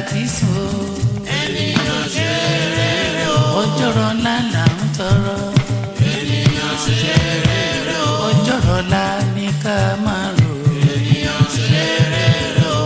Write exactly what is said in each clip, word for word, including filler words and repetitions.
ti sùn. ènìyàn ṣe rere o. ọjọ́rọ̀ ńlá là ń tọrọ. ènìyàn ṣe rere o. ọjọ́rọ̀ ńlá ní ká máa rò. ènìyàn ṣe rere o.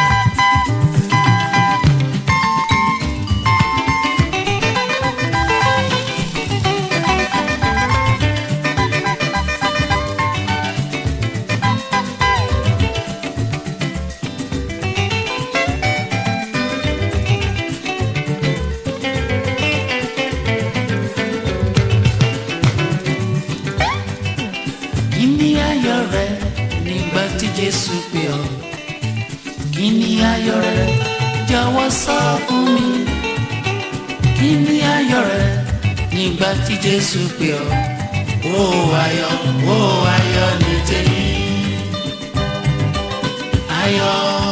Jésù pè ọ́, kí ni ayọ̀ rẹ jọ̀wọ́ sọ fún mi, kí ni ayọ̀ rẹ nígbà tí Jésù pè ọ́. Ó ayọ̀, ó ayọ̀ ní tèmi, ayọ̀.